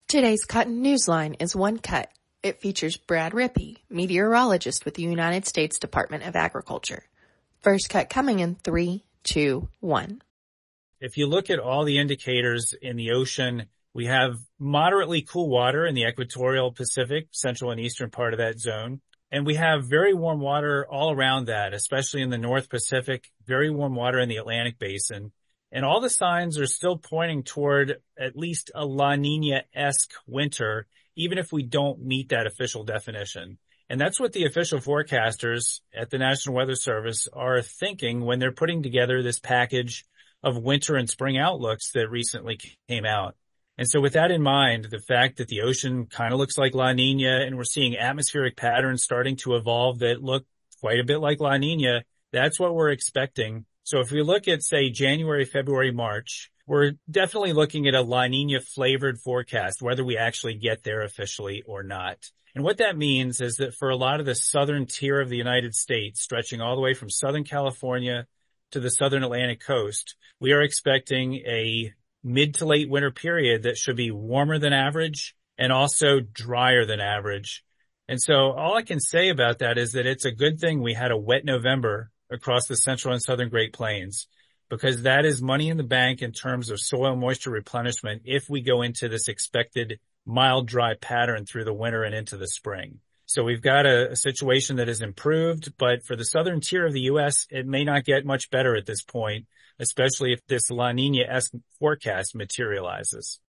Today's Cut in Newsline is One Cut. It features Brad Rippey, meteorologist with the United States Department of Agriculture. First cut coming in 3, 2, 1. If you look at all the indicators in the ocean, we have moderately cool water in the equatorial Pacific, central and eastern part of that zone. And we have very warm water all around that, especially in the North Pacific, very warm water in the Atlantic basin. And all the signs are still pointing toward at least a La Nina-esque winter, even if we don't meet that official definition. And that's what the official forecasters at the National Weather Service are thinking when they're putting together this package of winter and spring outlooks that recently came out. And so with that in mind, the fact that the ocean kind of looks like La Nina and we're seeing atmospheric patterns starting to evolve that look quite a bit like La Nina, that's what we're expecting. So if we look at, say, January, February, March, we're definitely looking at a La Nina flavored forecast, whether we actually get there officially or not. And what that means is that for a lot of the southern tier of the United States, stretching all the way from Southern California to the southern Atlantic coast, we are expecting a mid to late winter period that should be warmer than average and also drier than average. And so all I can say about that is that it's a good thing we had a wet November across the central and southern Great Plains, because that is money in the bank in terms of soil moisture replenishment if we go into this expected mild, dry pattern through the winter and into the spring. So we've got a situation that has improved, but for the southern tier of the U.S., it may not get much better at this point, especially if this La Nina-esque forecast materializes.